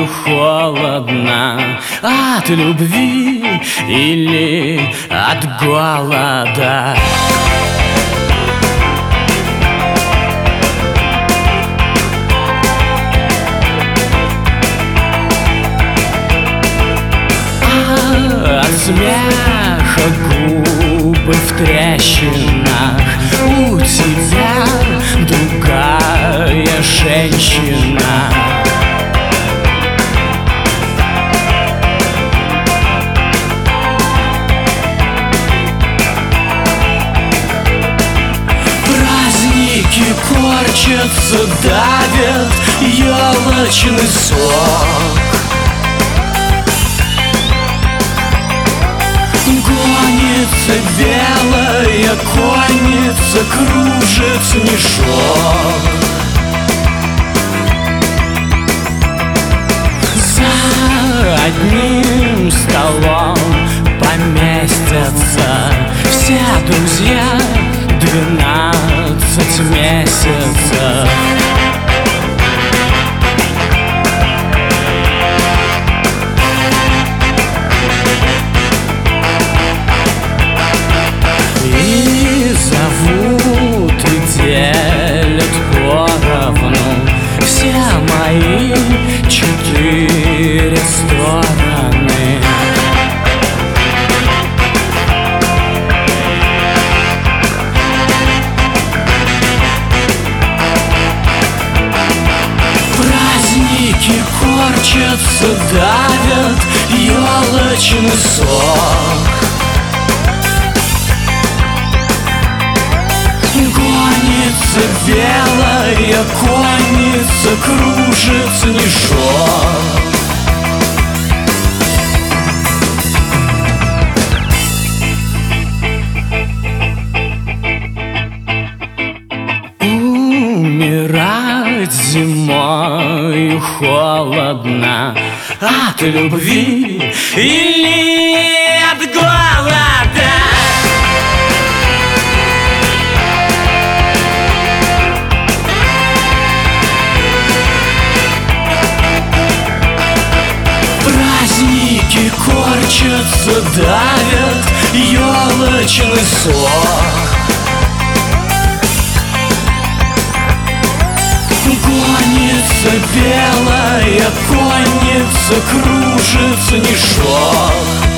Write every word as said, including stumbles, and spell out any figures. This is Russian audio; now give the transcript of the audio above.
холодно от любви или от голода. От смеха губы в трещинах, у тебя другая женщина. Праздники корчатся, давят елочный сок. Гонится белая конница, кружит снежок. За одним столом поместятся все друзья двенадцать месяцев. Все мои четыре стороны. Праздники корчатся, давят елочный сок. Гонится белая конница, кружит снежок. Умирать зимой холодно от любви или от голода. Праздники корчатся, давят елочный сок. Гонится белая конница, кружит снежок.